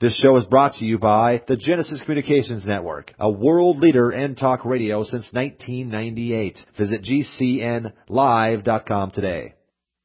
This show is brought to you by the Genesis Communications Network, a world leader in talk radio since 1998. Visit GCNlive.com today.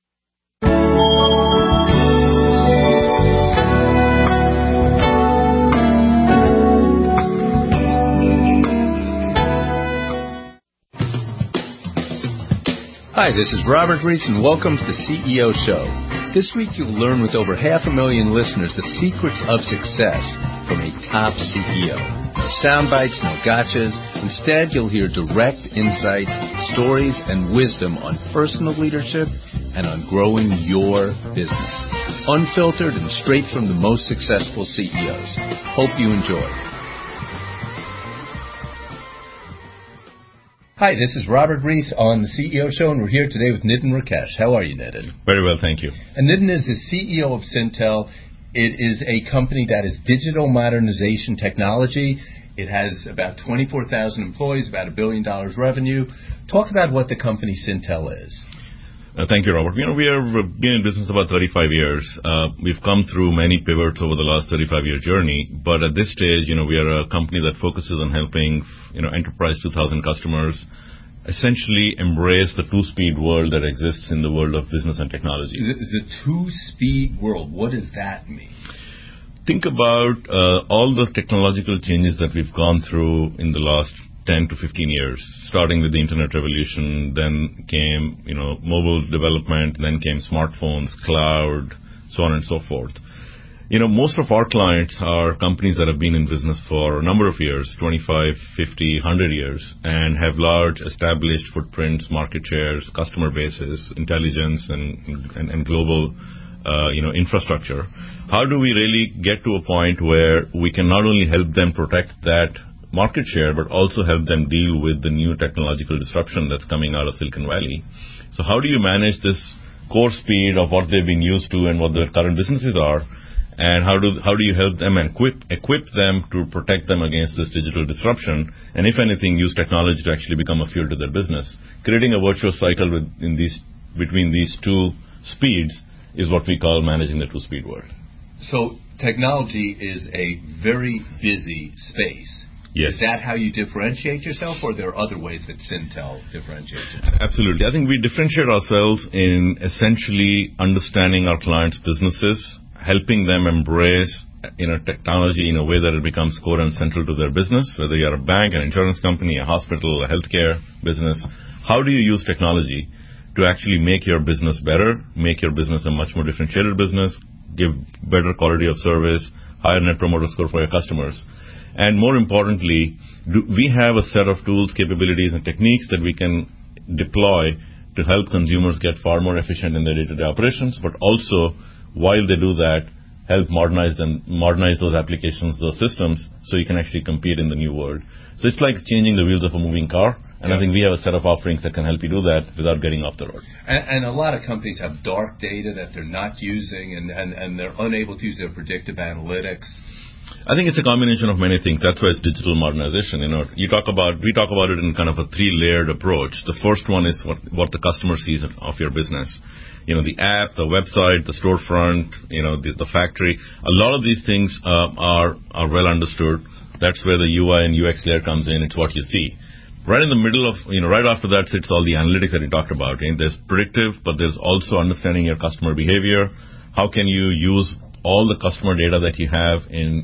Hi, this is Robert Reese, and welcome to the CEO Show. This week you'll learn with over 500,000 listeners the secrets of success from a top CEO. No sound bites, no gotchas. Instead, you'll hear direct insights, stories, and wisdom on personal leadership and on growing your business. Unfiltered and straight from the most successful CEOs. Hope you enjoy. Hi, this is Robert Reese on the CEO Show, and we're here today with Nitin Rakesh. How are you, Nitin? Very well, thank you. And Nitin is the CEO of Syntel. It is a company that is digital modernization technology. It has about 24,000 employees, about $1 billion revenue. Talk about what the company Syntel is. Thank you, Robert. We have been in business about 35 years. We've come through many pivots over the last 35-year journey, but at this stage, we are a company that focuses on helping, enterprise 2,000 customers essentially embrace the two-speed world that exists in the world of business and technology. The two-speed world, what does that mean? Think about all the technological changes that we've gone through in the last 10 to 15 years, starting with the internet revolution, then came, mobile development, then came smartphones, cloud, so on and so forth. Most of our clients are companies that have been in business for a number of years, 25, 50, 100 years, and have large established footprints, market shares, customer bases, intelligence, and global, infrastructure. How do we really get to a point where we can not only help them protect that market share, but also help them deal with the new technological disruption that's coming out of Silicon Valley? So how do you manage this core speed of what they've been used to and what their current businesses are, and how do you help them and equip them to protect them against this digital disruption, and if anything, use technology to actually become a fuel to their business? Creating a virtuous cycle between these two speeds is what we call managing the two-speed world. So technology is a very busy space. Yes. Is that how you differentiate yourself, or are there other ways that Syntel differentiates itself? Absolutely. I think we differentiate ourselves in essentially understanding our clients' businesses, helping them embrace technology in a way that it becomes core and central to their business, whether you're a bank, an insurance company, a hospital, a healthcare business. How do you use technology to actually make your business better, make your business a much more differentiated business, give better quality of service, higher net promoter score for your customers? And more importantly, we have a set of tools, capabilities, and techniques that we can deploy to help consumers get far more efficient in their day-to-day operations, but also, while they do that, help modernize those applications, those systems, so you can actually compete in the new world. So it's like changing the wheels of a moving car, and I think we have a set of offerings that can help you do that without getting off the road. And a lot of companies have dark data that they're not using, and they're unable to use their predictive analytics. I think it's a combination of many things. That's why it's digital modernization. We talk about it in kind of a three-layered approach. The first one is what the customer sees of your business. The app, the website, the storefront, the factory. A lot of these things are well understood. That's where the UI and UX layer comes in. It's what you see. Right in the middle of, right after that sits all the analytics that you talked about. There's predictive, but there's also understanding your customer behavior. How can you use all the customer data that you have in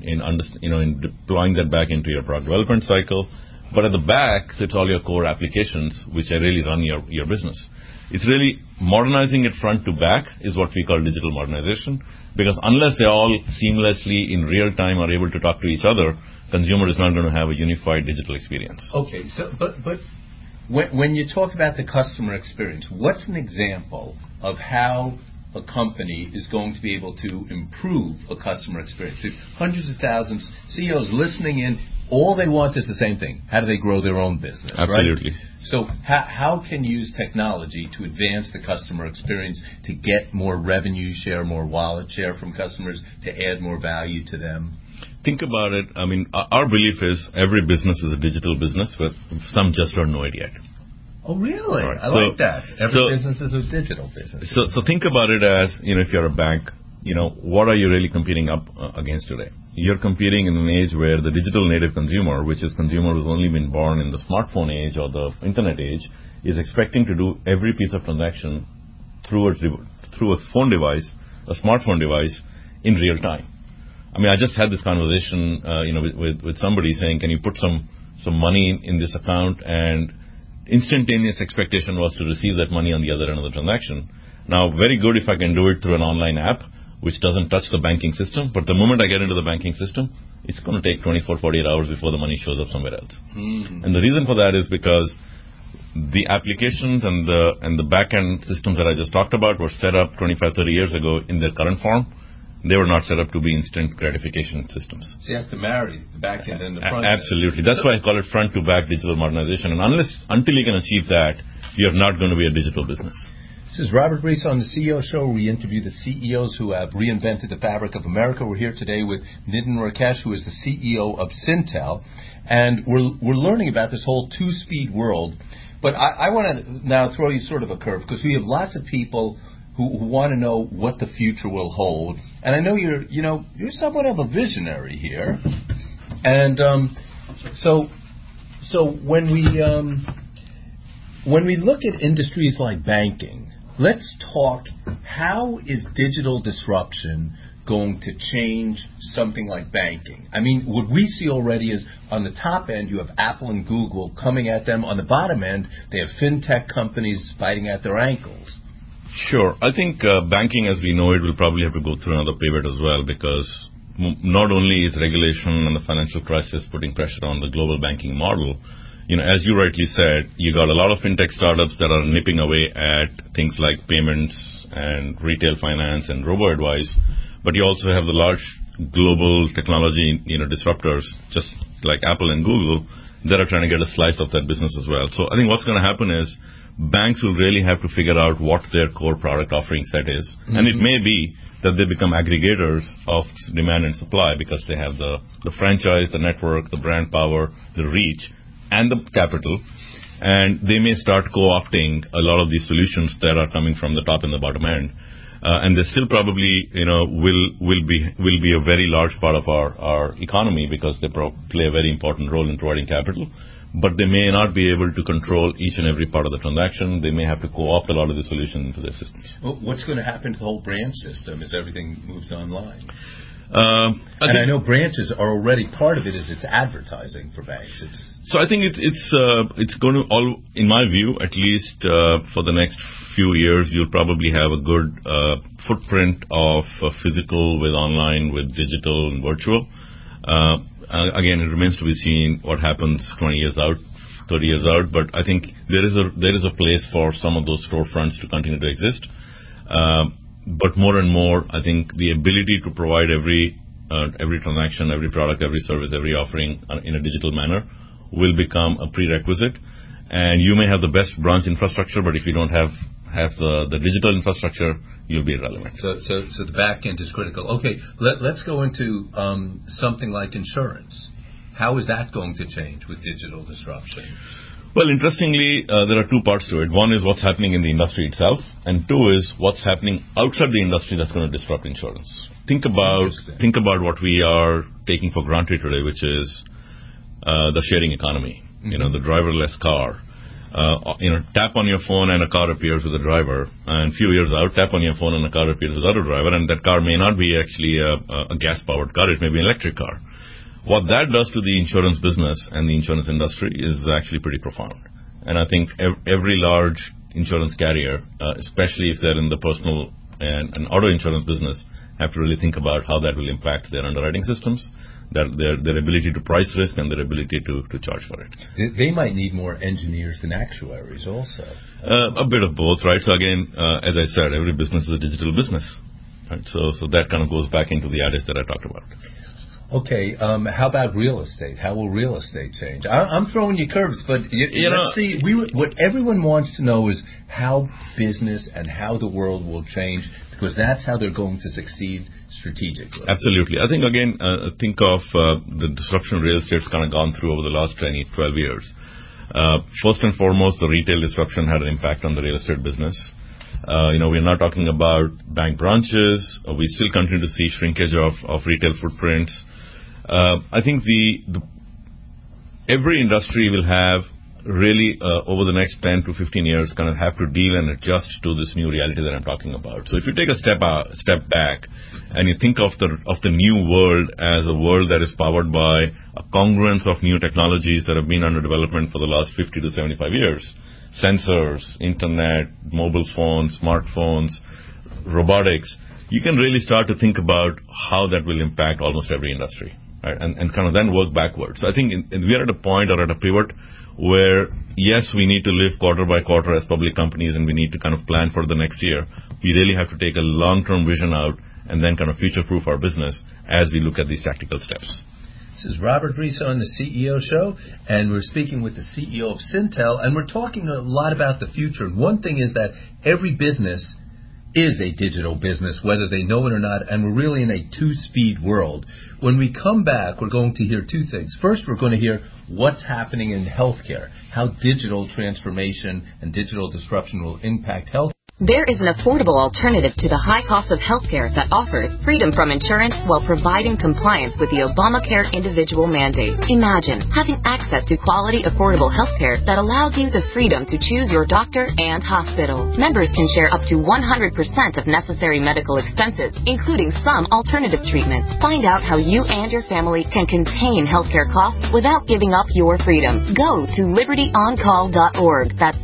deploying that back into your product development cycle? But at the back sits all your core applications, which are really run your business. It's really modernizing it front to back is what we call digital modernization, because unless they all seamlessly in real time are able to talk to each other, consumer is not going to have a unified digital experience. Okay, so but when you talk about the customer experience, what's an example of how a company is going to be able to improve a customer experience? There's hundreds of thousands CEOs listening in. All they want is the same thing. How do they grow their own business? Absolutely. Right? So how can you use technology to advance the customer experience, to get more revenue share, more wallet share from customers, to add more value to them? Think about it. I mean, our belief is every business is a digital business, but some just don't know it yet. Oh, really? Right. I like that. Every business is a digital business. So think about it as, if you're a bank, what are you really competing up against today? You're competing in an age where the digital native consumer, which is consumer who's only been born in the smartphone age or the internet age, is expecting to do every piece of transaction through a phone device, a smartphone device, in real time. I mean, I just had this conversation, with somebody saying, can you put some money in this account? And instantaneous expectation was to receive that money on the other end of the transaction. Now, very good if I can do it through an online app, which doesn't touch the banking system. But the moment I get into the banking system, it's going to take 24, 48 hours before the money shows up somewhere else. And the reason for that is because the applications and the back-end systems that I just talked about were set up 25, 30 years ago in their current form. They were not set up to be instant gratification systems. So you have to marry the back end and the front end. Absolutely. That's why I call it front-to-back digital modernization. And until you can achieve that, you're not going to be a digital business. This is Robert Reese on the CEO Show. We interview the CEOs who have reinvented the fabric of America. We're here today with Nitin Rakesh, who is the CEO of Syntel. And we're learning about this whole two-speed world. But I want to now throw you sort of a curve, because we have lots of people who want to know what the future will hold. And I know you're somewhat of a visionary here. And so when we look at industries like banking, let's talk, how is digital disruption going to change something like banking? I mean, what we see already is on the top end, you have Apple and Google coming at them. On the bottom end, they have fintech companies biting at their ankles. Sure. I think banking as we know it will probably have to go through another pivot as well, because not only is regulation and the financial crisis putting pressure on the global banking model, as you rightly said, you got a lot of fintech startups that are nipping away at things like payments and retail finance and robo-advice, but you also have the large global technology disruptors, just like Apple and Google, that are trying to get a slice of that business as well. So I think what's going to happen is banks will really have to figure out what their core product offering set is. Mm-hmm. And it may be that they become aggregators of demand and supply because they have the franchise, the network, the brand power, the reach, and the capital. And they may start co-opting a lot of these solutions that are coming from the top and the bottom end. And they still probably, will be a very large part of our economy because they play a very important role in providing capital. But they may not be able to control each and every part of the transaction. They may have to co-opt a lot of the solutions into their systems. Well, what's going to happen to the whole branch system as everything moves online? I know branches are already part of it is it's advertising for banks. So I think it's going to in my view, at least for the next few years, you'll probably have a good footprint of physical with online, with digital and virtual. Again, it remains to be seen what happens 20 years out, 30 years out, but I think there is a place for some of those storefronts to continue to exist. But more and more, I think the ability to provide every transaction, every product, every service, every offering in a digital manner will become a prerequisite. And you may have the best branch infrastructure, but if you don't have the digital infrastructure, you'll be irrelevant. So the back end is critical. Okay, let's go into something like insurance. How is that going to change with digital disruption? Well, interestingly, there are two parts to it. One is what's happening in the industry itself, and two is what's happening outside the industry that's going to disrupt insurance. Think about what we are taking for granted today, which is the sharing economy. Mm-hmm. The driverless car. Tap on your phone and a car appears with a driver, and a few years out, tap on your phone and a car appears without a driver, and that car may not be actually a gas-powered car, it may be an electric car. What that does to the insurance business and the insurance industry is actually pretty profound. And I think every large insurance carrier, especially if they're in the personal and auto insurance business, have to really think about how that will impact their underwriting systems, their ability to price risk, and their ability to charge for it. They might need more engineers than actuaries also. A bit of both, right? So again, as I said, every business is a digital business. Right? So that kind of goes back into the adage that I talked about. Okay, how about real estate? How will real estate change? I'm throwing you curves, but let's see. What everyone wants to know is how business and how the world will change, because that's how they're going to succeed strategically. Absolutely. I think, again, think of the disruption real estate's kind of gone through over the last 10, 12 years. First and foremost, the retail disruption had an impact on the real estate business. We're not talking about bank branches. We still continue to see shrinkage of retail footprints. I think every industry will have really over the next 10 to 15 years kind of have to deal and adjust to this new reality that I'm talking about. So if you take a step back and you think of the new world as a world that is powered by a congruence of new technologies that have been under development for the last 50 to 75 years, sensors, internet, mobile phones, smartphones, robotics, you can really start to think about how that will impact almost every industry, right? And kind of then work backwards. So I think we are at a point or at a pivot where, yes, we need to live quarter by quarter as public companies, and we need to kind of plan for the next year. We really have to take a long-term vision out and then kind of future-proof our business as we look at these tactical steps. This is Robert Reese on the CEO Show, and we're speaking with the CEO of Syntel, and we're talking a lot about the future. And one thing is that every business is a digital business, whether they know it or not, and we're really in a two-speed world. When we come back, we're going to hear two things. First, we're going to hear what's happening in healthcare, how digital transformation and digital disruption will impact health. There is an affordable alternative to the high cost of healthcare that offers freedom from insurance while providing compliance with the Obamacare individual mandate. Imagine having access to quality, affordable healthcare that allows you the freedom to choose your doctor and hospital. Members can share up to 100% of necessary medical expenses, including some alternative treatments. Find out how you and your family can contain healthcare costs without giving up your freedom. Go to libertyoncall.org. That's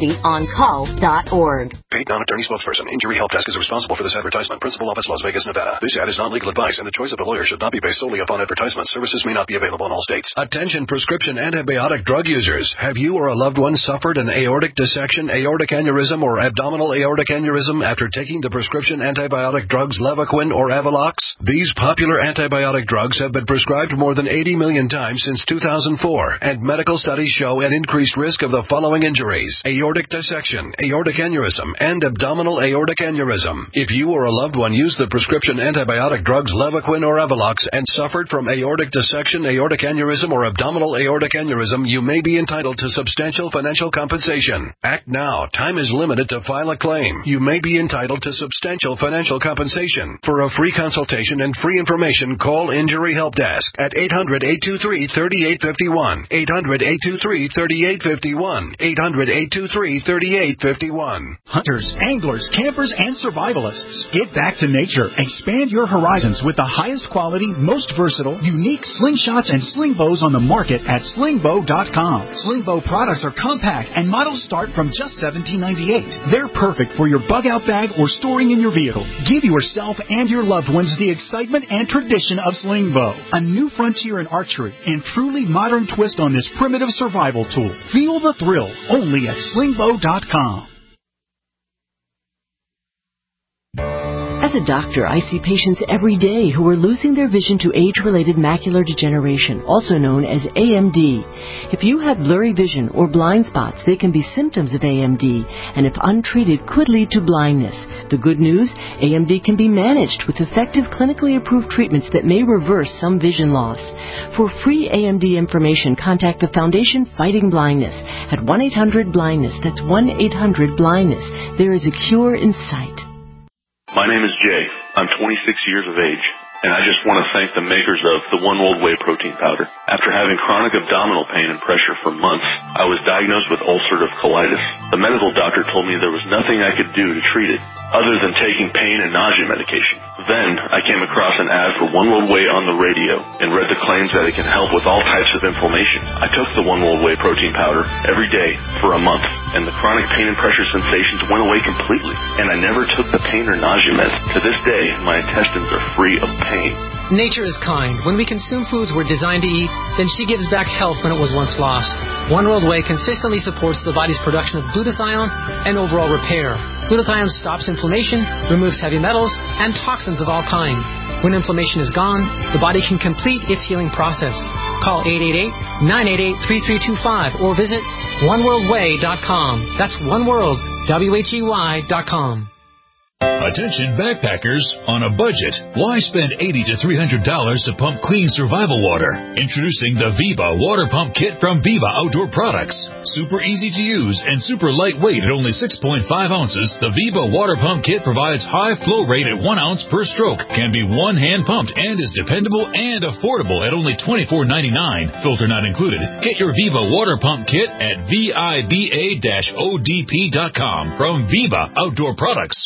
libertyoncall.org. Paid non-attorney spokesperson. Injury Help Desk is responsible for this advertisement. Principal office, Las Vegas, Nevada. This ad is not legal advice, and the choice of a lawyer should not be based solely upon advertisement. Services may not be available in all states. Attention prescription antibiotic drug users. Have you or a loved one suffered an aortic dissection, aortic aneurysm, or abdominal aortic aneurysm after taking the prescription antibiotic drugs Levaquin or Avelox? These popular antibiotic drugs have been prescribed more than 80 million times since 2004, and medical studies show an increased risk of the following injuries: aortic dissection, aortic aneurysm, and abdominal aortic aneurysm. If you or a loved one used the prescription antibiotic drugs Levaquin or Avelox and suffered from aortic dissection, aortic aneurysm, or abdominal aortic aneurysm, you may be entitled to substantial financial compensation. Act now. Time is limited to file a claim. You may be entitled to substantial financial compensation. For a free consultation and free information, call Injury Help Desk at 800-823-3851. 800-823-3851. 800-823-3851. Hunters, anglers, campers, and survivalists. Get back to nature. Expand your horizons with the highest quality, most versatile, unique slingshots and sling bows on the market at slingbow.com. Slingbow products are compact and models start from just $17.98. They're perfect for your bug-out bag or storing in your vehicle. Give yourself and your loved ones the excitement and tradition of Slingbow, a new frontier in archery and truly modern twist on this primitive survival tool. Feel the thrill only at slingbow.com. As a doctor, I see patients every day who are losing their vision to age-related macular degeneration, also known as AMD. If you have blurry vision or blind spots, they can be symptoms of AMD, and if untreated, could lead to blindness. The good news, AMD can be managed with effective clinically approved treatments that may reverse some vision loss. For free AMD information, contact the Foundation Fighting Blindness at 1-800-BLINDNESS. That's 1-800-BLINDNESS. There is a cure in sight. My name is Jay. I'm 26 years of age, and I just want to thank the makers of the One World Whey protein powder. After having chronic abdominal pain and pressure for months, I was diagnosed with ulcerative colitis. The medical doctor told me there was nothing I could do to treat it other than taking pain and nausea medication. Then I came across an ad for One World Whey on the radio and read the claims that it can help with all types of inflammation. I took the One World Whey protein powder every day for a month, and the chronic pain and pressure sensations went away completely, and I never took the pain or nausea meds. To this day, my intestines are free of pain. Nature is kind. When we consume foods we're designed to eat, then she gives back health when it was once lost. One World Whey consistently supports the body's production of glutathione and overall repair. Glutathione stops inflammation, removes heavy metals, and toxins of all kinds. When inflammation is gone, the body can complete its healing process. Call 888-988-3325 or visit oneworldwhey.com. That's oneworld, WHEY.com. Attention backpackers on a budget. Why spend $80 to $300 to pump clean survival water? Introducing the Viva Water Pump Kit from Viva Outdoor Products. Super easy to use and super lightweight at only 6.5 ounces, the Viva Water Pump Kit provides high flow rate at 1 ounce per stroke, can be one-hand pumped, and is dependable and affordable at only $24.99. Filter not included. Get your Viva Water Pump Kit at VIBA-ODP.com from Viva Outdoor Products.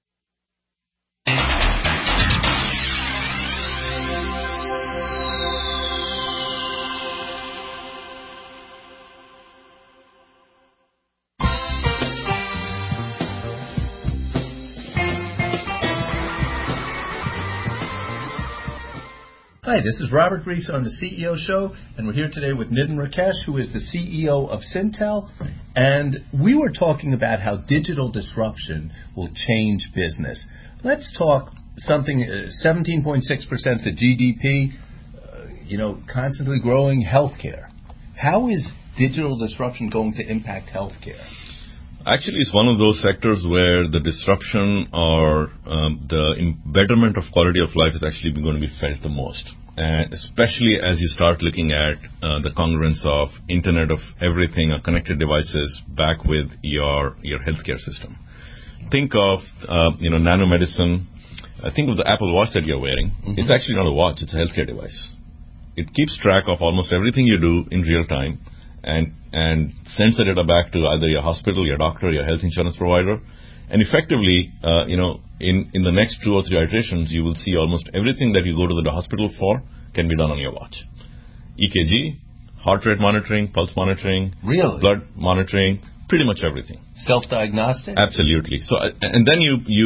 Hi, this is Robert Reese on the CEO Show, and we're here today with Nitin Rakesh, who is the CEO of Syntel, and we were talking about how digital disruption will change business. Let's talk something, 17.6% of GDP, constantly growing healthcare. How is digital disruption going to impact healthcare? Actually, it's one of those sectors where the disruption or the betterment of quality of life is actually going to be felt the most, and especially as you start looking at the congruence of Internet of Everything or connected devices back with your healthcare system. Think of nanomedicine. Think of the Apple Watch that you're wearing. Mm-hmm. It's actually not a watch; it's a healthcare device. It keeps track of almost everything you do in real time, and sends the data back to either your hospital, your doctor, your health insurance provider. And effectively, in the next 2 or 3 iterations, you will see almost everything that you go to the hospital for can be done on your watch. EKG, heart rate monitoring, pulse monitoring, blood monitoring, pretty much everything. Self-diagnostics? Absolutely. So, and then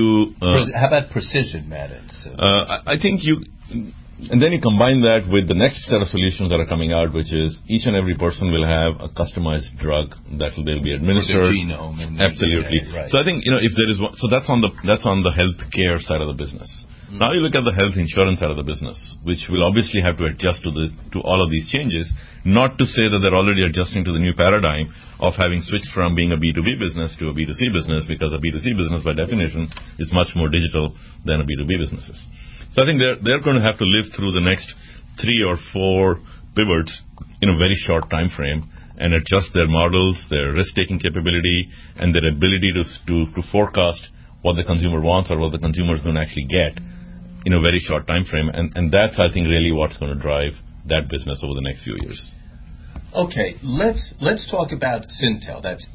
how about precision medicine? I think and then you combine that with the next set of solutions that are coming out, which is each and every person will have a customized drug that they'll be administered. For the genome. And absolutely. DNA, right. So I think if there is one, so that's on the healthcare side of the business. Mm-hmm. Now you look at the health insurance side of the business, which will obviously have to adjust to all of these changes. Not to say that they're already adjusting to the new paradigm of having switched from being a B2B business to a B2C business, because a B2C business by definition is much more digital than a B2B business is. So I think they're going to have to live through the next 3 or 4 pivots in a very short time frame and adjust their models, their risk-taking capability, and their ability to forecast what the consumer wants or what the consumer is going to actually get in a very short time frame. And that's, I think, really what's going to drive that business over the next few years. Okay, let's talk about Syntel. That's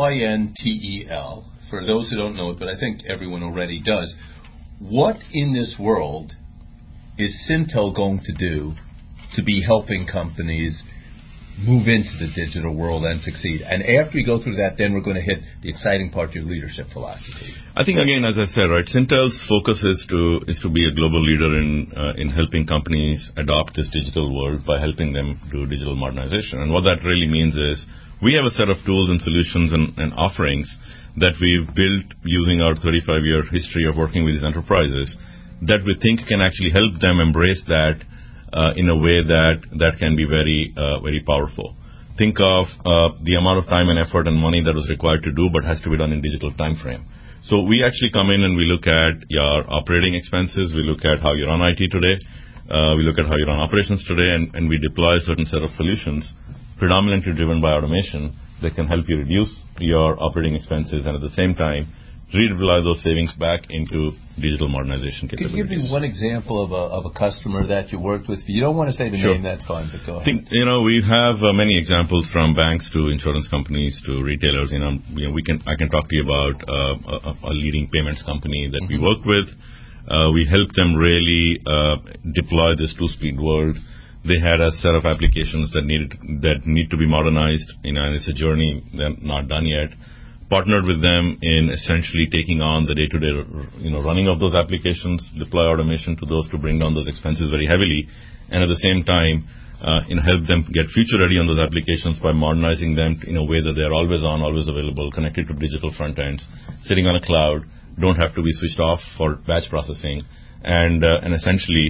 Syntel. For those who don't know it, but I think everyone already does. What in this world is Syntel going to do to be helping companies move into the digital world and succeed? And after we go through that, then we're going to hit the exciting part of your leadership philosophy. I think, again, as I said, right, Syntel's focus is to be a global leader in helping companies adopt this digital world by helping them do digital modernization. And what that really means is we have a set of tools and solutions and offerings that we've built using our 35-year history of working with these enterprises that we think can actually help them embrace that in a way that can be very, very powerful. Think of the amount of time and effort and money that was required to do, but has to be done in digital time frame. So we actually come in and we look at your operating expenses, we look at how you run IT today, we look at how you run operations today, and we deploy a certain set of solutions predominantly driven by automation that can help you reduce your operating expenses and at the same time redeploy those savings back into digital modernization capabilities. Could you give me one example of a customer that you worked with? If you don't want to say the name, that's fine, but go ahead. We have many examples from banks to insurance companies to retailers. I can talk to you about a leading payments company that we worked with. We helped them really deploy this two-speed world. They had a set of applications that need to be modernized, and it's a journey that's not done yet. Partnered with them in essentially taking on the day-to-day, running of those applications, deploy automation to those to bring down those expenses very heavily, and at the same time, help them get future ready on those applications by modernizing them in a way that they're always on, always available, connected to digital front ends, sitting on a cloud, don't have to be switched off for batch processing, and essentially,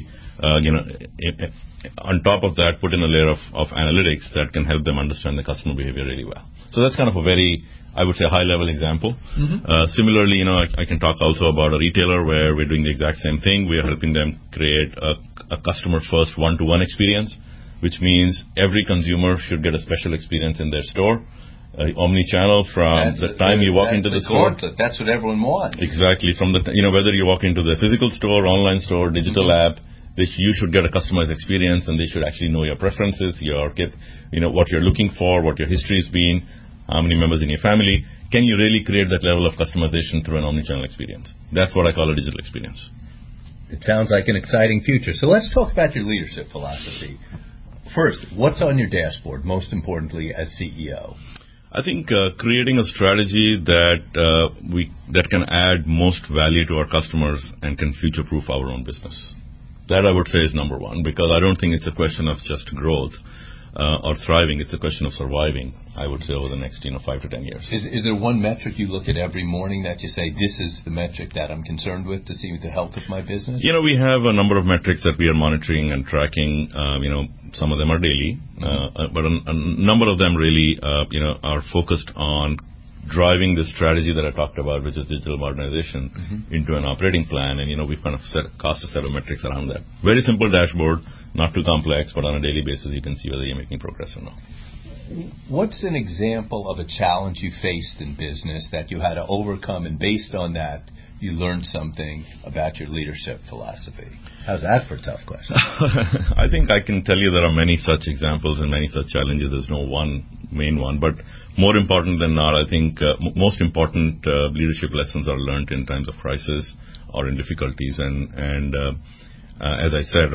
on top of that, put in a layer of analytics that can help them understand the customer behavior really well. So that's kind of a very I would say, a high-level example. Similarly, I can talk also about a retailer where we're doing the exact same thing. We are helping them create a customer-first one-to-one experience, which means every consumer should get a special experience in their store. Omni-channel from the time you walk into the store. That's what everyone wants. Exactly. From whether you walk into the physical store, online store, digital app, you should get a customized experience, and they should actually know your preferences, what you're looking for, what your history has been, how many members in your family. Can you really create that level of customization through an omnichannel experience? That's what I call a digital experience. It sounds like an exciting future. So let's talk about your leadership philosophy. First, what's on your dashboard, most importantly, as CEO? I think creating a strategy that can add most value to our customers and can future-proof our own business. That, I would say, is number one, because I don't think it's a question of just growth or thriving. It's a question of surviving, I would say, over the next 5 to 10 years. Is there one metric you look at every morning that you say, this is the metric that I'm concerned with to see the health of my business? We have a number of metrics that we are monitoring and tracking. Some of them are daily, but a number of them really are focused on driving the strategy that I talked about, which is digital modernization, into an operating plan. And, we've kind of cast a set of metrics around that. Very simple dashboard, not too complex, but on a daily basis, you can see whether you're making progress or not. What's an example of a challenge you faced in business that you had to overcome, and based on that, you learned something about your leadership philosophy? How's that for a tough question? I think I can tell you there are many such examples and many such challenges. There's no one main one. But more important than not, I think most important leadership lessons are learned in times of crisis or in difficulties. And as I said,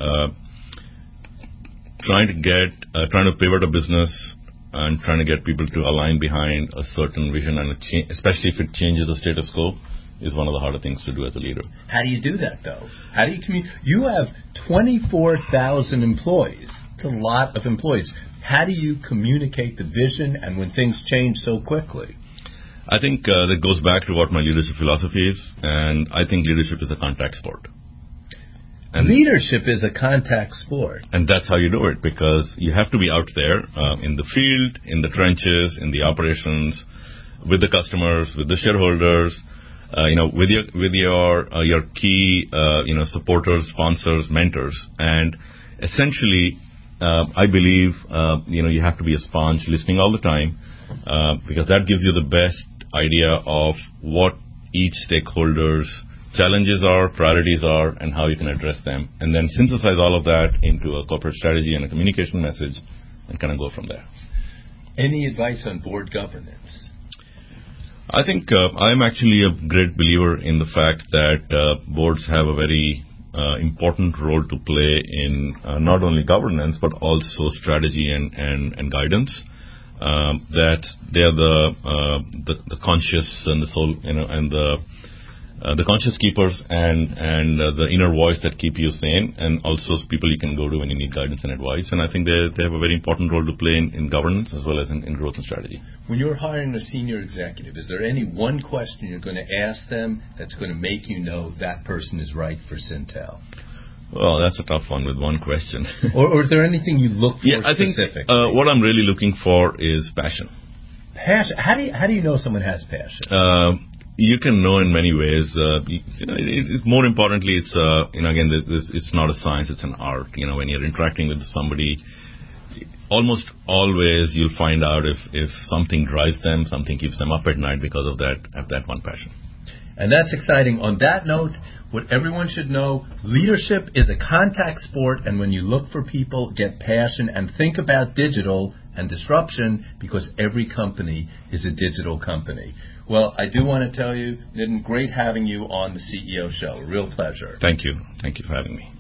trying to pivot a business and trying to get people to align behind a certain vision, and especially if it changes the status quo, is one of the harder things to do as a leader. How do you do that, though? How do you communicate? You have 24,000 employees. It's a lot of employees. How do you communicate the vision and when things change so quickly? I think that goes back to what my leadership philosophy is, and I think leadership is a contact sport. And leadership is a contact sport. And that's how you do it, because you have to be out there in the field, in the trenches, in the operations, with the customers, with the shareholders, with your key supporters, sponsors, mentors. And essentially, I believe you have to be a sponge, listening all the time, because that gives you the best idea of what each stakeholder's challenges are, priorities are, and how you can address them, and then synthesize all of that into a corporate strategy and a communication message, and kind of go from there. Any advice on board governance? I think I'm actually a great believer in the fact that boards have a very important role to play in not only governance but also strategy and guidance. That they are the conscious and the soul, and the conscious keepers and the inner voice that keep you sane, and also people you can go to when you need guidance and advice. And I think they have a very important role to play in governance as well as in growth and strategy. When you're hiring a senior executive, is there any one question you're going to ask them that's going to make you know that person is right for Syntel? Well, that's a tough one with one question. or is there anything you look for specifically? I think what I'm really looking for is passion. Passion. How do you know someone has passion? You can know in many ways. More importantly, it's again, it's not a science; it's an art. When you're interacting with somebody, almost always you'll find out if something drives them, something keeps them up at night because of that one passion. And that's exciting. On that note, what everyone should know: leadership is a contact sport, and when you look for people, get passion and think about digital and disruption, because every company is a digital company. Well, I do want to tell you, Nitin, great having you on the CEO Show. A real pleasure. Thank you. Thank you for having me.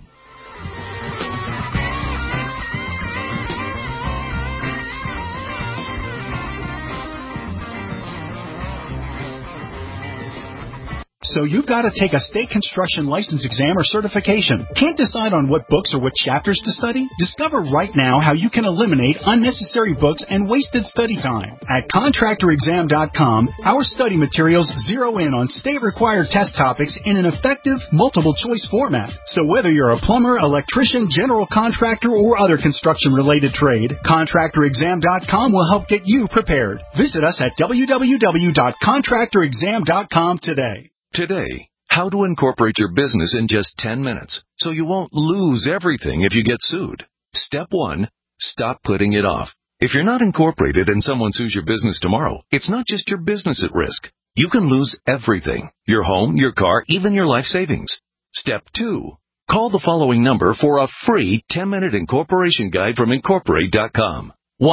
So you've got to take a state construction license exam or certification. Can't decide on what books or what chapters to study? Discover right now how you can eliminate unnecessary books and wasted study time. At ContractorExam.com, our study materials zero in on state-required test topics in an effective, multiple-choice format. So whether you're a plumber, electrician, general contractor, or other construction-related trade, ContractorExam.com will help get you prepared. Visit us at www.contractorexam.com today. Today, how to incorporate your business in just 10 minutes so you won't lose everything if you get sued. Step 1, stop putting it off. If you're not incorporated and someone sues your business tomorrow, it's not just your business at risk. You can lose everything: your home, your car, even your life savings. Step 2, call the following number for a free 10-minute incorporation guide from Incorporate.com.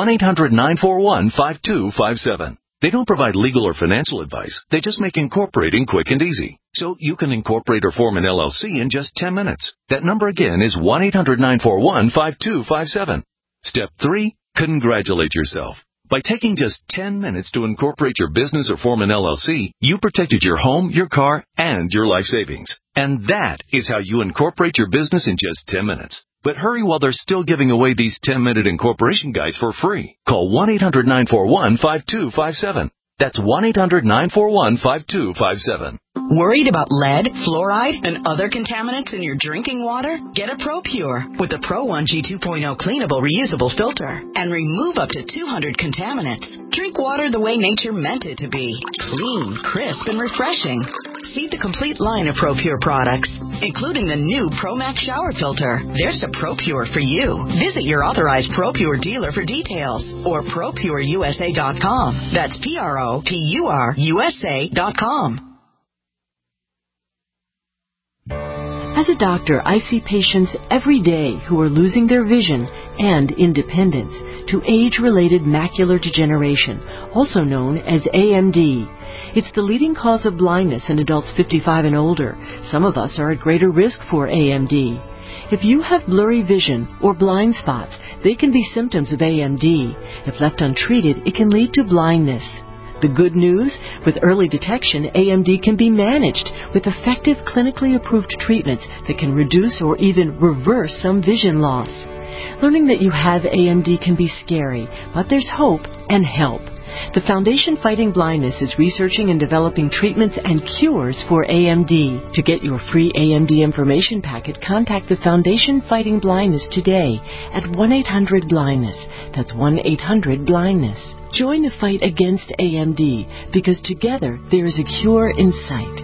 1-800-941-5257. They don't provide legal or financial advice. They just make incorporating quick and easy. So you can incorporate or form an LLC in just 10 minutes. That number again is 1-800-941-5257. Step 3, congratulate yourself. By taking just 10 minutes to incorporate your business or form an LLC, you protected your home, your car, and your life savings. And that is how you incorporate your business in just 10 minutes. But hurry while they're still giving away these 10-minute incorporation guides for free. Call 1-800-941-5257. That's 1-800-941-5257. Worried about lead, fluoride, and other contaminants in your drinking water? Get a ProPure with the Pro 1G 2.0 cleanable reusable filter and remove up to 200 contaminants. Drink water the way nature meant it to be: clean, crisp, and refreshing. See the complete line of ProPure products, including the new ProMax shower filter. There's a ProPure for you. Visit your authorized ProPure dealer for details or ProPureUSA.com. That's ProPureUSA.com. As a doctor, I see patients every day who are losing their vision and independence to age-related macular degeneration, also known as AMD. It's the leading cause of blindness in adults 55 and older. Some of us are at greater risk for AMD. If you have blurry vision or blind spots, they can be symptoms of AMD. If left untreated, it can lead to blindness. The good news? With early detection, AMD can be managed with effective clinically approved treatments that can reduce or even reverse some vision loss. Learning that you have AMD can be scary, but there's hope and help. The Foundation Fighting Blindness is researching and developing treatments and cures for AMD. To get your free AMD information packet, contact the Foundation Fighting Blindness today at 1-800-BLINDNESS. That's 1-800-BLINDNESS. Join the fight against AMD, because together there is a cure in sight.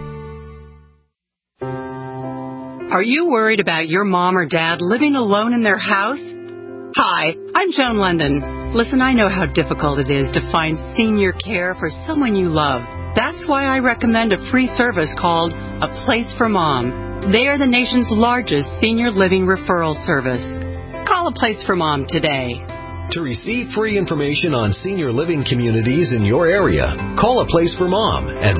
Are you worried about your mom or dad living alone in their house? Hi, I'm Joan London. Listen, I know how difficult it is to find senior care for someone you love. That's why I recommend a free service called A Place for Mom. They are the nation's largest senior living referral service. Call A Place for Mom today. To receive free information on senior living communities in your area, call A Place for Mom at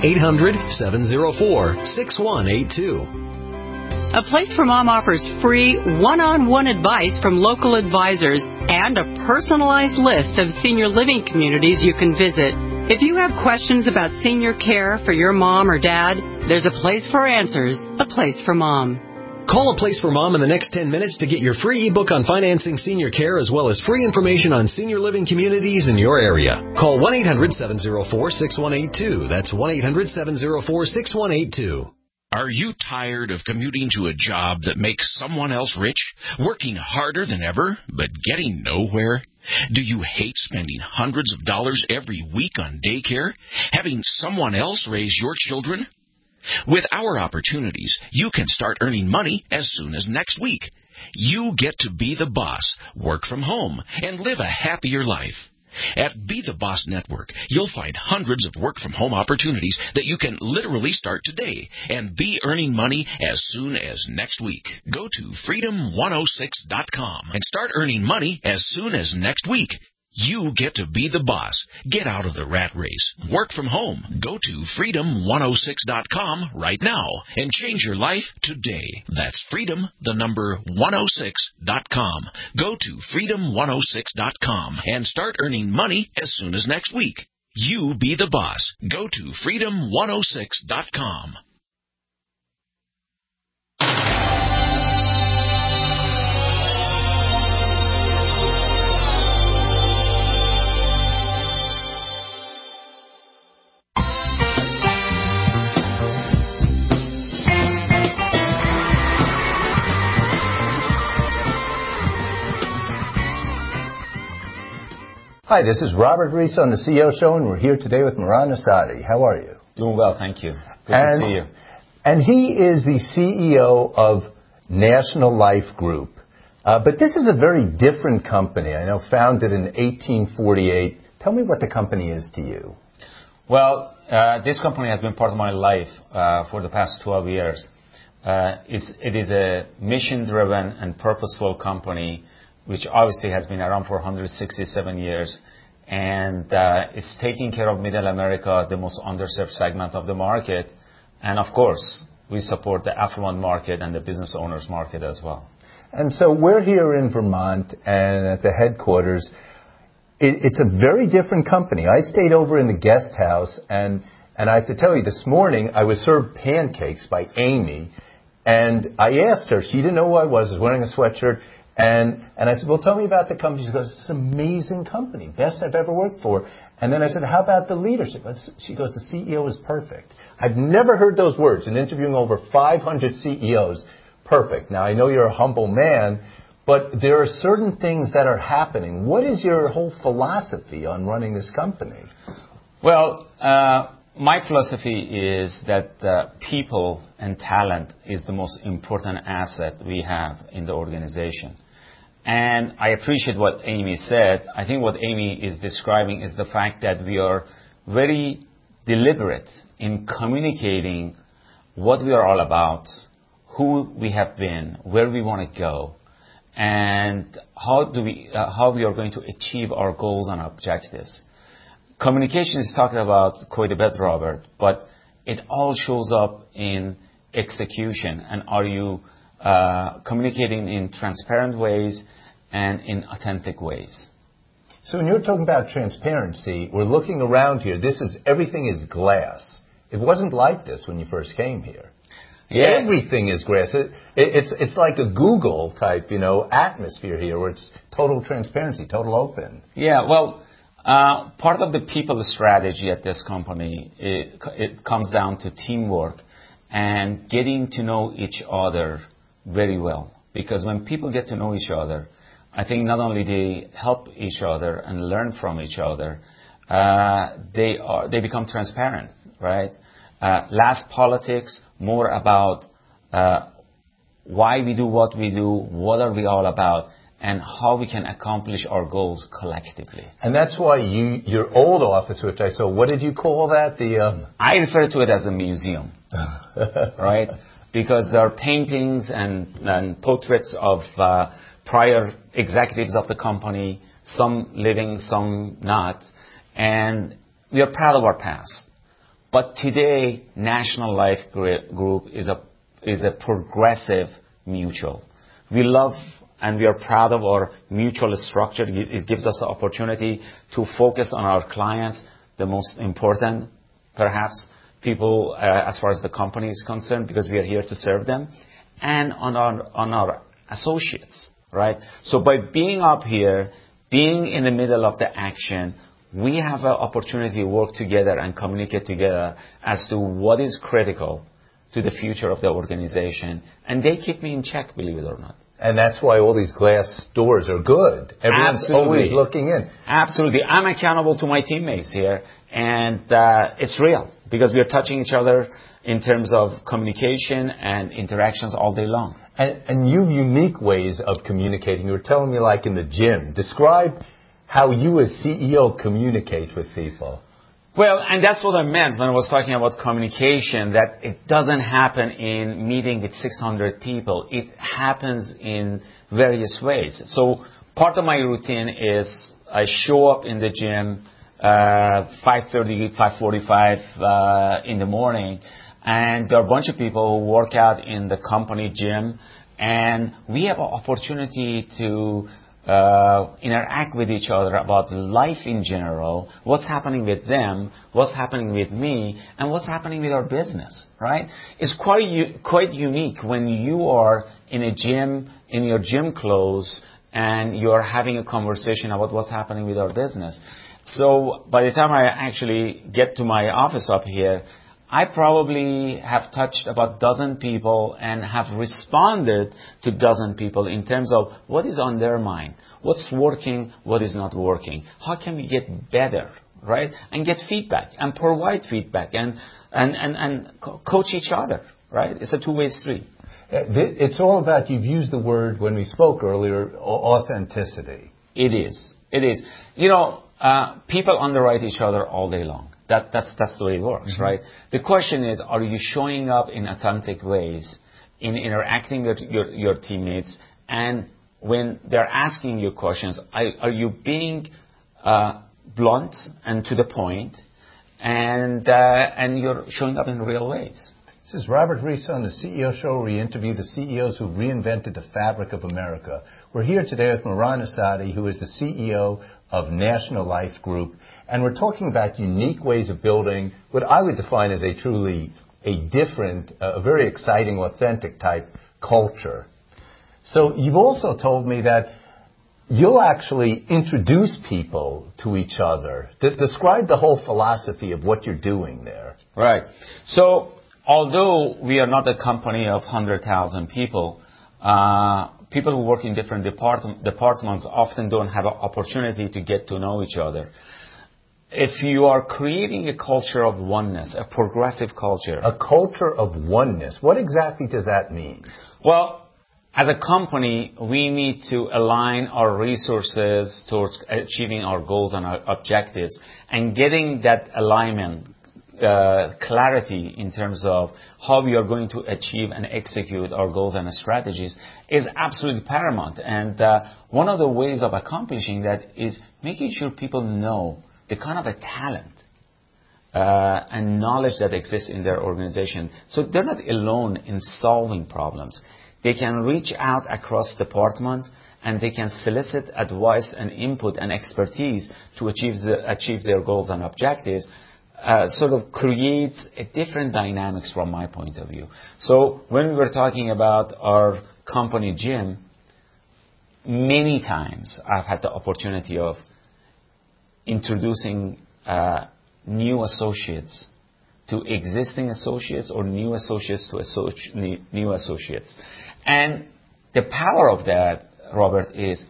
1-800-704-6182. A Place for Mom offers free one-on-one advice from local advisors and a personalized list of senior living communities you can visit. If you have questions about senior care for your mom or dad, there's a place for answers. A Place for Mom. Call A Place for Mom in the next 10 minutes to get your free ebook on financing senior care, as well as free information on senior living communities in your area. Call 1-800-704-6182. That's 1-800-704-6182. Are you tired of commuting to a job that makes someone else rich, working harder than ever, but getting nowhere? Do you hate spending hundreds of dollars every week on daycare, having someone else raise your children? With our opportunities, you can start earning money as soon as next week. You get to be the boss, work from home, and live a happier life. At Be the Boss Network, you'll find hundreds of work-from-home opportunities that you can literally start today and be earning money as soon as next week. Go to freedom106.com and start earning money as soon as next week. You get to be the boss. Get out of the rat race. Work from home. Go to freedom106.com right now and change your life today. That's freedom106.com. Go to freedom106.com and start earning money as soon as next week. You be the boss. Go to freedom106.com. Hi, this is Robert Reese on the CEO Show, and we're here today with Mehran Asadi. How are you? Doing well, thank you. Good to see you. And he is the CEO of National Life Group. But this is a very different company. I know, founded in 1848. Tell me what the company is to you. Well, this company has been part of my life for the past 12 years. It is a mission-driven and purposeful company, which obviously has been around for 167 years. And it's taking care of Middle America, the most underserved segment of the market. And, of course, we support the affluent market and the business owners market as well. And so we're here in Vermont and at the headquarters. It's a very different company. I stayed over in the guest house, and I have to tell you, this morning I was served pancakes by Amy, and I asked her. She didn't know who I was wearing a sweatshirt, and I said, well, tell me about the company. She goes, it's an amazing company, best I've ever worked for. And then I said, how about the leadership? She goes, the CEO is perfect. I've never heard those words in interviewing over 500 CEOs. Perfect. Now, I know you're a humble man, but there are certain things that are happening. What is your whole philosophy on running this company? Well, my philosophy is that people and talent is the most important asset we have in the organization. And I appreciate what Amy said. I think what Amy is describing is the fact that we are very deliberate in communicating what we are all about, who we have been, where we want to go, and how we are going to achieve our goals and objectives. Communication is talked about quite a bit, Robert, but it all shows up in execution. And are you communicating in transparent ways and in authentic ways? So when you're talking about transparency, we're looking around here. Everything is glass. It wasn't like this when you first came here. Yeah. Everything is glass. It's like a Google type, atmosphere here where it's total transparency, total open. Yeah, well, part of the people strategy at this company, it comes down to teamwork and getting to know each other very well. Because when people get to know each other, I think not only they help each other and learn from each other, they become transparent, right? Less politics, more about why we do what we do, what are we all about, and how we can accomplish our goals collectively. And that's why your old office, which I saw, what did you call that? I refer to it as a museum, right? Because there are paintings and portraits of prior executives of the company, some living, some not, and we are proud of our past. But today, National Life Group is a progressive mutual. We love and we are proud of our mutual structure. It gives us the opportunity to focus on our clients, the most important, perhaps, people as far as the company is concerned, because we are here to serve them, and on our associates, right? So by being up here, being in the middle of the action, we have an opportunity to work together and communicate together as to what is critical to the future of the organization. And they keep me in check, believe it or not. And that's why all these glass doors are good. Everyone's always looking in. Absolutely. I'm accountable to my teammates here. And it's real because we are touching each other in terms of communication and interactions all day long. And you have unique ways of communicating. You were telling me like in the gym. Describe how you as CEO communicate with people. Well, and that's what I meant when I was talking about communication, that it doesn't happen in meeting with 600 people. It happens in various ways. So part of my routine is I show up in the gym 5:30, 5:45 in the morning, and there are a bunch of people who work out in the company gym, and we have an opportunity to interact with each other about life in general, what's happening with them, what's happening with me, and what's happening with our business, right? It's quite unique when you are in a gym, in your gym clothes, and you're having a conversation about what's happening with our business. So by the time I actually get to my office up here, I probably have touched about 12 people and have responded to 12 people in terms of what is on their mind, what's working, what is not working, how can we get better, right? And get feedback and provide feedback and coach each other, right? It's a two-way street. It's all about, you've used the word when we spoke earlier, authenticity. It is. It is. People underwrite each other all day long. That's the way it works, mm-hmm. right? The question is, are you showing up in authentic ways, in interacting with your teammates, and when they're asking you questions, are you being blunt and to the point, and you're showing up in real ways? This is Robert Reese on the CEO Show, where we interview the CEOs who reinvented the fabric of America. We're here today with Mehran Assadi, who is the CEO of National Life Group, and we're talking about unique ways of building what I would define as a different, a very exciting, authentic type culture. So you've also told me that you'll actually introduce people to each other. Describe the whole philosophy of what you're doing there. Right. So although we are not a company of 100,000 people, people who work in different departments often don't have an opportunity to get to know each other. If you are creating a culture of oneness, a progressive culture. A culture of oneness. What exactly does that mean? Well, as a company, we need to align our resources towards achieving our goals and our objectives, and getting that alignment, clarity in terms of how we are going to achieve and execute our goals and strategies is absolutely paramount. And one of the ways of accomplishing that is making sure people know the kind of a talent and knowledge that exists in their organization. So they're not alone in solving problems. They can reach out across departments, and they can solicit advice and input and expertise to achieve their goals and objectives. Sort of creates a different dynamics from my point of view. So when we were talking about our company gym, many times I've had the opportunity of introducing new associates to existing associates, or new associates to new associates. And the power of that, Robert,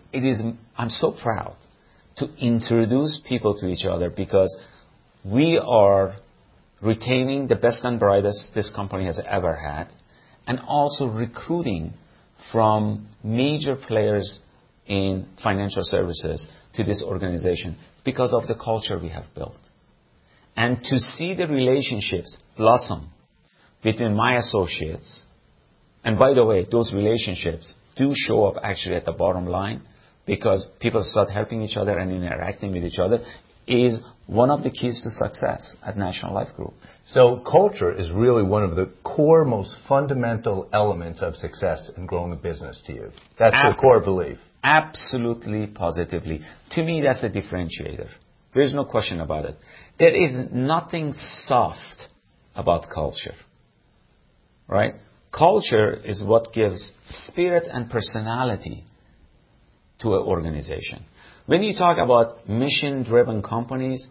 I'm so proud to introduce people to each other, because we are retaining the best and brightest this company has ever had, and also recruiting from major players in financial services to this organization because of the culture we have built. And to see the relationships blossom between my associates, and by the way, those relationships do show up actually at the bottom line, because people start helping each other and interacting with each other, is one of the keys to success at National Life Group. So culture is really one of the core, most fundamental elements of success in growing a business to you. That's your core belief. Absolutely, positively. To me, that's a differentiator. There's no question about it. There is nothing soft about culture, right? Culture is what gives spirit and personality to an organization. When you talk about mission-driven companies,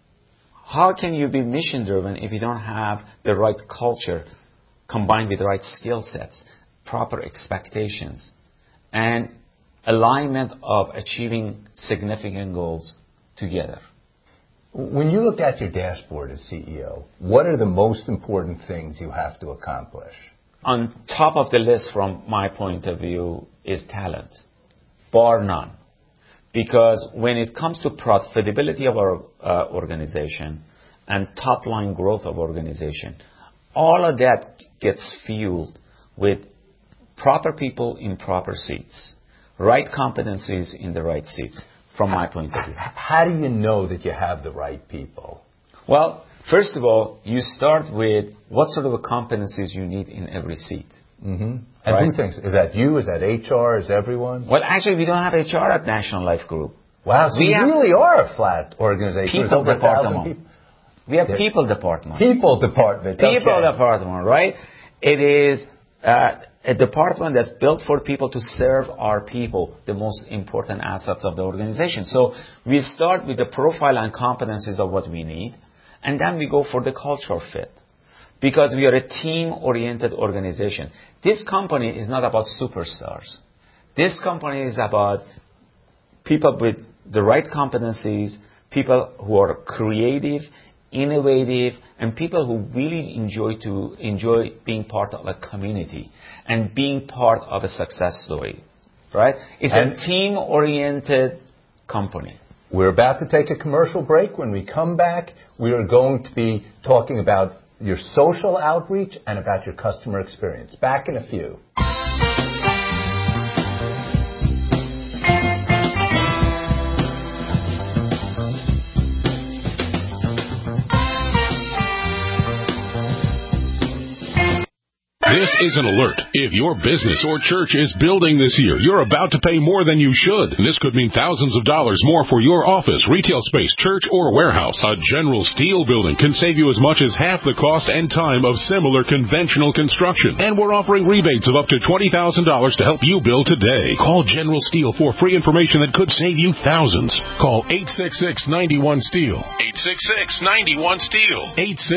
how can you be mission-driven if you don't have the right culture combined with the right skill sets, proper expectations, and alignment of achieving significant goals together? When you look at your dashboard as CEO, what are the most important things you have to accomplish? On top of the list from my point of view is talent, bar none. Because when it comes to profitability of our organization and top-line growth of organization, all of that gets fueled with proper people in proper seats, right competencies in the right seats, from my point of view. How do you know that you have the right people? Well, first of all, you start with what sort of competencies you need in every seat. Mm-hmm. And right? Who thinks? Is that you? Is that HR? Is everyone? Well, actually, we don't have HR at National Life Group. Wow, so you really are a flat organization. People department. We have people department. People department. People department, right? It is a department that's built for people to serve our people, the most important assets of the organization. So we start with the profile and competencies of what we need, and then we go for the cultural fit. because we are a team-oriented organization. This company is not about superstars. This company is about people with the right competencies, people who are creative, innovative, and people who really enjoy being part of a community and being part of a success story. Right? It's a team-oriented company. We're about to take a commercial break. When we come back, we are going to be talking about your social outreach and about your customer experience. Back in a few. This is an alert. If your business or church is building this year, you're about to pay more than you should. This could mean thousands of dollars more for your office, retail space, church, or warehouse. A General Steel building can save you as much as half the cost and time of similar conventional construction. And we're offering rebates of up to $20,000 to help you build today. Call General Steel for free information that could save you thousands. Call 866-91-STEEL. 866-91-STEEL.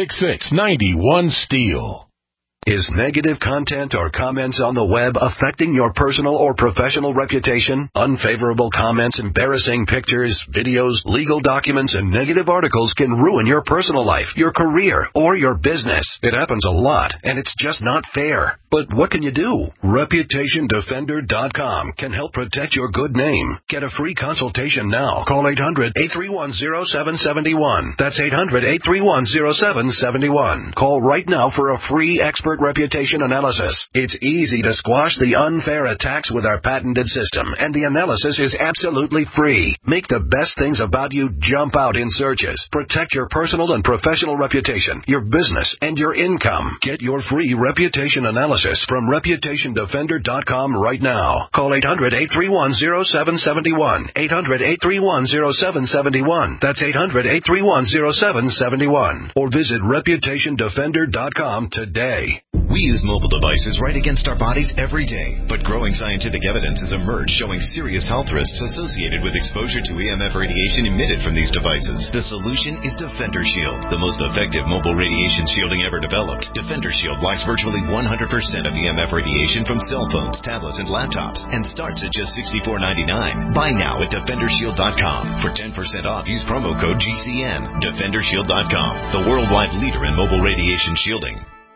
866-91-STEEL. Is negative content or comments on the web affecting your personal or professional reputation? Unfavorable comments, embarrassing pictures, videos, legal documents, and negative articles can ruin your personal life, your career, or your business. It happens a lot, and it's just not fair. But what can you do? ReputationDefender.com can help protect your good name. Get a free consultation now. Call 800-831-0771. That's 800-831-0771. Call right now for a free expert reputation analysis. It's easy to squash the unfair attacks with our patented system, and the analysis is absolutely free. Make the best things about you jump out in searches. Protect your personal and professional reputation, your business, and your income. Get your free reputation analysis from ReputationDefender.com right now. Call 800-831-0771. 800-831-0771. That's 800-831-0771. Or visit ReputationDefender.com today. We use mobile devices right against our bodies every day, but growing scientific evidence has emerged showing serious health risks associated with exposure to EMF radiation emitted from these devices. The solution is Defender Shield, the most effective mobile radiation shielding ever developed. Defender Shield blocks virtually 100% of EMF radiation from cell phones, tablets, and laptops, and starts at just $64.99. Buy now at DefenderShield.com. For 10% off, use promo code GCN. DefenderShield.com, the worldwide leader in mobile radiation shielding.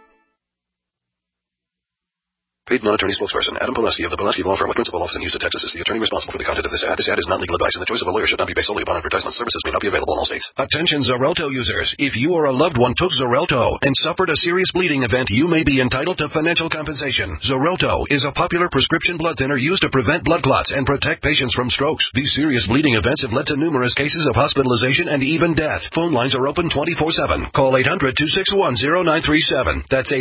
Paid non-attorney spokesperson Adam Pileski of the Pileski Law Firm with principal office in Houston, Texas, is the attorney responsible for the content of this ad. This ad is not legal advice, and the choice of a lawyer should not be based solely upon advertisement. Services may not be available in all states. Attention Xarelto users. If you or a loved one took Xarelto and suffered a serious bleeding event, you may be entitled to financial compensation. Xarelto is a popular prescription blood thinner used to prevent blood clots and protect patients from strokes. These serious bleeding events have led to numerous cases of hospitalization and even death. Phone lines are open 24/7. Call 800-261-0937. That's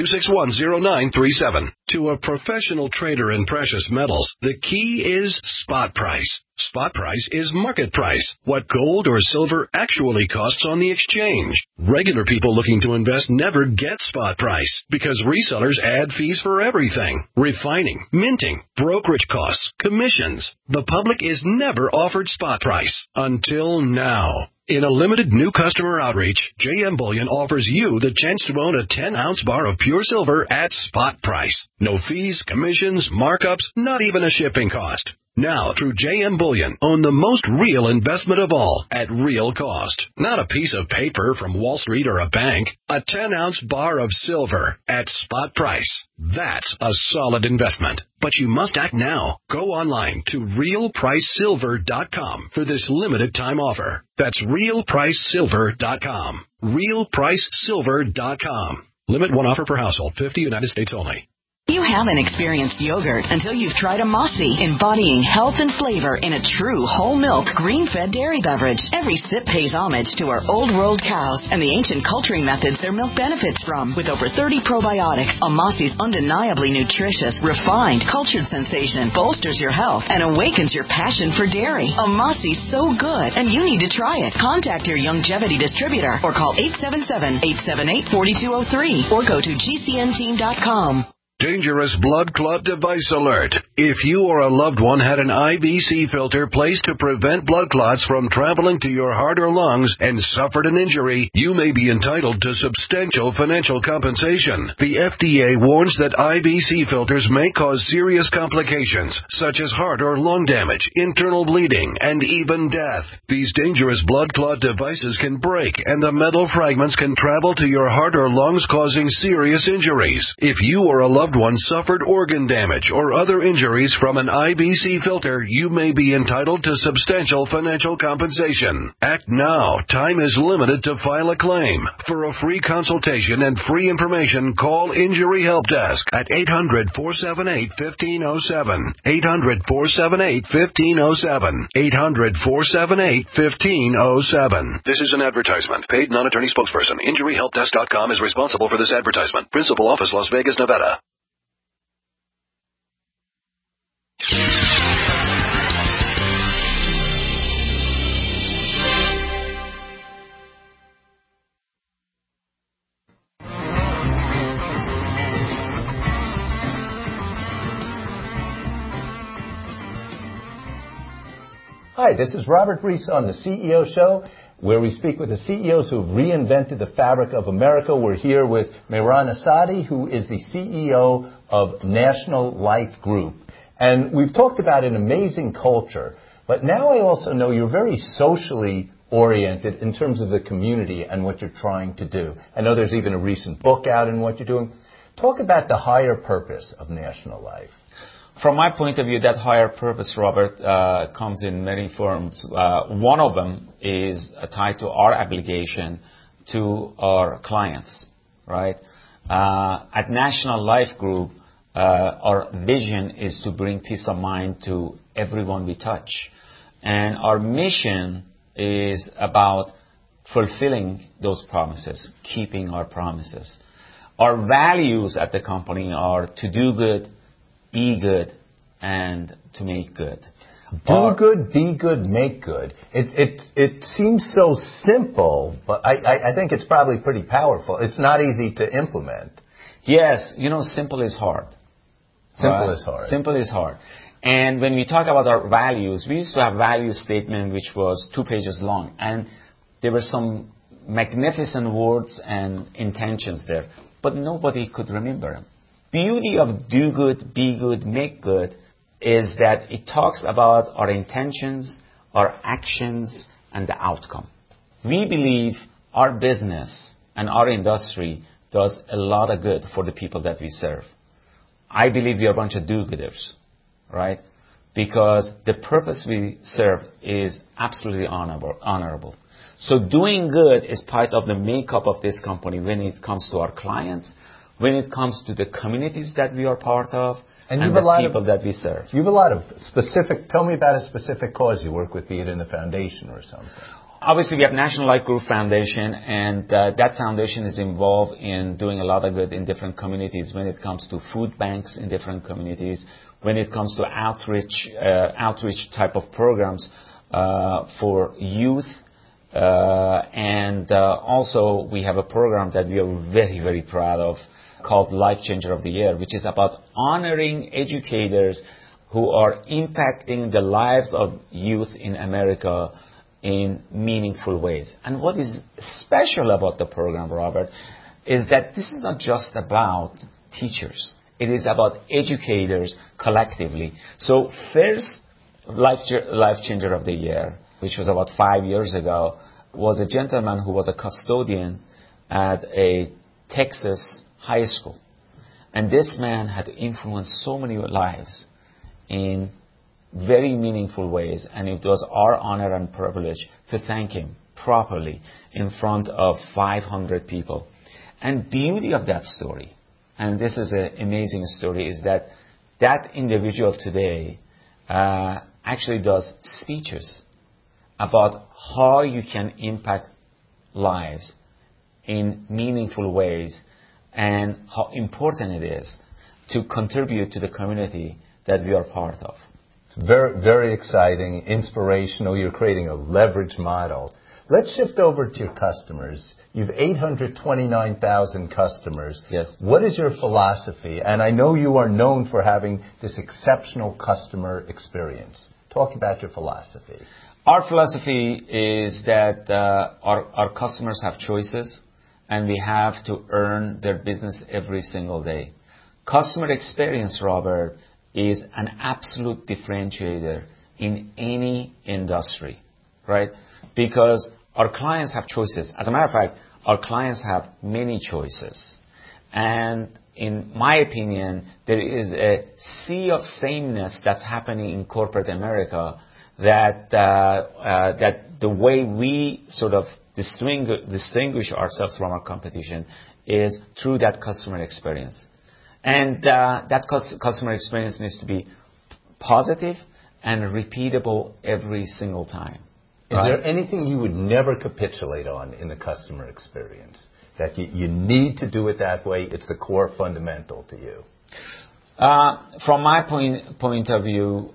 800-261-0937. To a professional trader in precious metals, the key is spot price. Spot price is market price, what gold or silver actually costs on the exchange. Regular people looking to invest never get spot price because resellers add fees for everything: refining, minting, brokerage costs, commissions. The public is never offered spot price until now. In a limited new customer outreach, JM Bullion offers you the chance to own a 10-ounce bar of pure silver at spot price. No fees, commissions, markups, not even a shipping cost. Now, through JM Bullion, own the most real investment of all at real cost. Not a piece of paper from Wall Street or a bank. A 10-ounce bar of silver at spot price. That's a solid investment. But you must act now. Go online to realpricesilver.com for this limited time offer. That's realpricesilver.com. realpricesilver.com. Limit one offer per household, 50 United States only. You haven't experienced yogurt until you've tried a Mossy, embodying health and flavor in a true whole milk, green-fed dairy beverage. Every sip pays homage to our old world cows and the ancient culturing methods their milk benefits from. With over 30 probiotics, a Mossy's undeniably nutritious, refined, cultured sensation bolsters your health and awakens your passion for dairy. A Mossy's so good, and you need to try it. Contact your Youngevity distributor or call 877-878-4203 or go to GCNteam.com. Dangerous blood clot device alert. If you or a loved one had an IBC filter placed to prevent blood clots from traveling to your heart or lungs and suffered an injury, you may be entitled to substantial financial compensation. The FDA warns that IBC filters may cause serious complications, such as heart or lung damage, internal bleeding, and even death. These dangerous blood clot devices can break, and the metal fragments can travel to your heart or lungs, causing serious injuries. If you or a loved one suffered organ damage or other injuries from an IBC filter, you may be entitled to substantial financial compensation. Act now. Time is limited to file a claim. For a free consultation and free information, call Injury Help Desk at 800-478-1507. 800-478-1507. 800-478-1507. This is an advertisement. Paid non-attorney spokesperson. InjuryHelpDesk.com is responsible for this advertisement. Principal office, Las Vegas, Nevada. Hi, this is Robert Reese on the CEO Show, where we speak with the CEOs who have reinvented the fabric of America. We're here with Mehran Assadi, who is the CEO of National Life Group. And we've talked about an amazing culture, but now I also know you're very socially oriented in terms of the community and what you're trying to do. I know there's even a recent book out in what you're doing. Talk about the higher purpose of National Life. From my point of view, that higher purpose, Robert, comes in many forms. One of them is tied to our obligation to our clients, right? At National Life Group, our vision is to bring peace of mind to everyone we touch. And our mission is about fulfilling those promises, keeping our promises. Our values at the company are to do good, be good, and to make good. Do good, be good, make good. It seems so simple, but I think it's probably pretty powerful. It's not easy to implement. Yes, simple is hard. Simple is hard. Simple is hard. And when we talk about our values, we used to have value statement which was 2 pages long, and there were some magnificent words and intentions there, but nobody could remember them. Beauty of do good, be good, make good is that it talks about our intentions, our actions, and the outcome. We believe our business and our industry does a lot of good for the people that we serve. I believe we are a bunch of do-gooders, right? Because the purpose we serve is absolutely honorable. So doing good is part of the makeup of this company when it comes to our clients, when it comes to the communities that we are part of, and the people that we serve. You have a lot of specific, tell me about a specific cause you work with, be it in a foundation or something. Obviously, we have National Life Group Foundation, and that foundation is involved in doing a lot of good in different communities when it comes to food banks in different communities, when it comes to outreach type of programs for youth. And also, we have a program that we are very, very proud of called Life Changer of the Year, which is about honoring educators who are impacting the lives of youth in America in meaningful ways. And what is special about the program, Robert, is that this is not just about teachers. It is about educators collectively. So first Life Changer of the Year, which was about 5 years ago, was a gentleman who was a custodian at a Texas high school. And this man had influenced so many lives in very meaningful ways, and it was our honor and privilege to thank him properly in front of 500 people. And beauty of that story, and this is an amazing story, is that that individual today actually does speeches about how you can impact lives in meaningful ways and how important it is to contribute to the community that we are part of. It's very, very exciting, inspirational. You're creating a leverage model. Let's shift over to your customers. You've 829,000 customers. Yes. What is your philosophy? And I know you are known for having this exceptional customer experience. Talk about your philosophy. Our philosophy is that our customers have choices, and we have to earn their business every single day. Customer experience, Robert, is an absolute differentiator in any industry, right? Because our clients have choices. As a matter of fact, our clients have many choices. And in my opinion, there is a sea of sameness that's happening in corporate America that the way we sort of distinguish ourselves from our competition is through that customer experience. And that customer experience needs to be positive and repeatable every single time. Is there anything you would never capitulate on in the customer experience? That you need to do it that way? It's the core fundamental to you. From my point of view,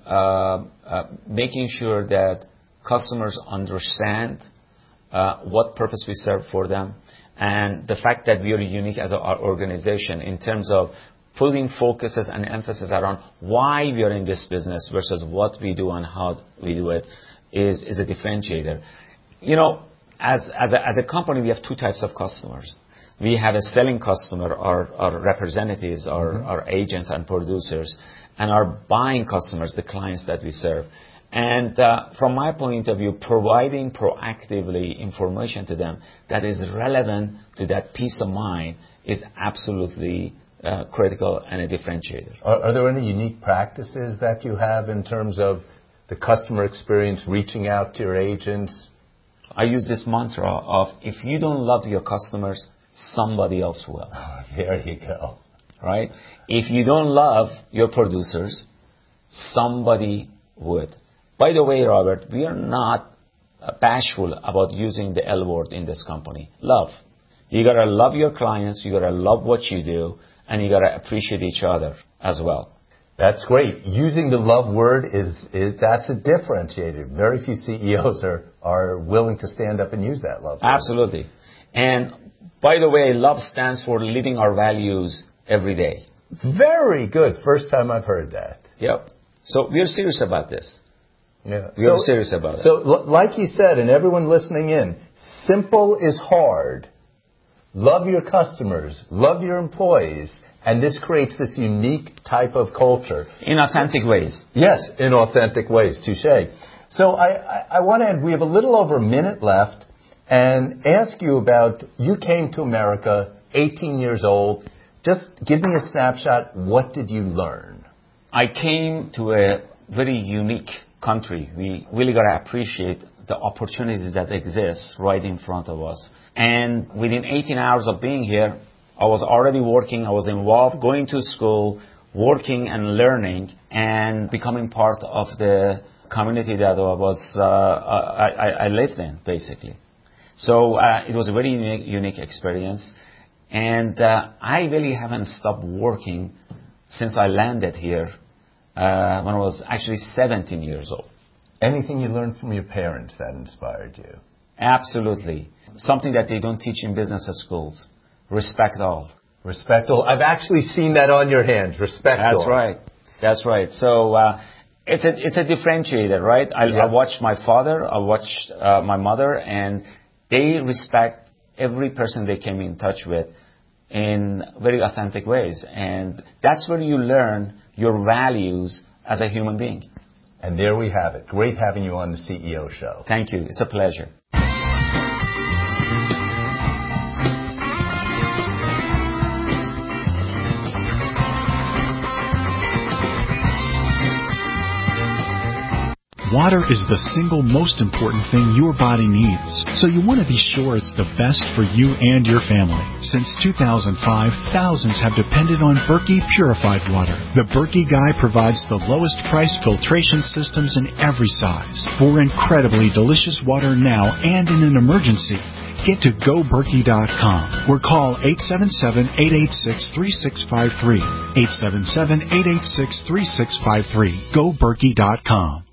making sure that customers understand what purpose we serve for them, and the fact that we are unique as our organization in terms of putting focuses and emphasis around why we are in this business versus what we do and how we do it is a differentiator. You know, as a company, we have two types of customers. We have a selling customer, our representatives, our agents and producers, and our buying customers, the clients that we serve. And from my point of view, providing proactively information to them that is relevant to that peace of mind is absolutely critical and a differentiator. Are there any unique practices that you have in terms of the customer experience, reaching out to your agents? I use this mantra of, if you don't love your customers, somebody else will. Oh, there you go. Right? If you don't love your producers, somebody would. By the way, Robert, we are not bashful about using the L word in this company. Love. You got to love your clients, you got to love what you do, and you got to appreciate each other as well. That's great. Using the love word that's a differentiator. Very few CEOs are willing to stand up and use that love word. Absolutely. And by the way, love stands for living our values every day. Very good. First time I've heard that. Yep. So we're serious about this. Yeah. We're serious about it. So like you said, and everyone listening in, simple is hard. Love your customers. Love your employees. And this creates this unique type of culture. In authentic ways. Yes, in authentic ways. Touché. So I want to end. We have a little over a minute left and ask you about, you came to America, 18 years old. Just give me a snapshot. What did you learn? I came to a very unique country. We really got to appreciate the opportunities that exist right in front of us. And within 18 hours of being here, I was already working. I was involved, going to school, working and learning, and becoming part of the community that I lived in, basically. So it was a very unique experience. And I really haven't stopped working since I landed here when I was actually 17 years old. Anything you learned from your parents that inspired you? Absolutely. Something that they don't teach in business schools. Respect all. Respect all. I've actually seen that on your hands. Respect all. That's right. That's right. So it's a differentiator, right? I watched my father, I watched my mother, and they respect every person they came in touch with in very authentic ways. And that's where you learn your values as a human being. And there we have it. Great having you on the CEO Show. Thank you. It's a pleasure. Water is the single most important thing your body needs, so you want to be sure it's the best for you and your family. Since 2005, thousands have depended on Berkey purified water. The Berkey Guy provides the lowest price filtration systems in every size. For incredibly delicious water now and in an emergency, get to GoBerkey.com or call 877-886-3653. 877-886-3653. GoBerkey.com.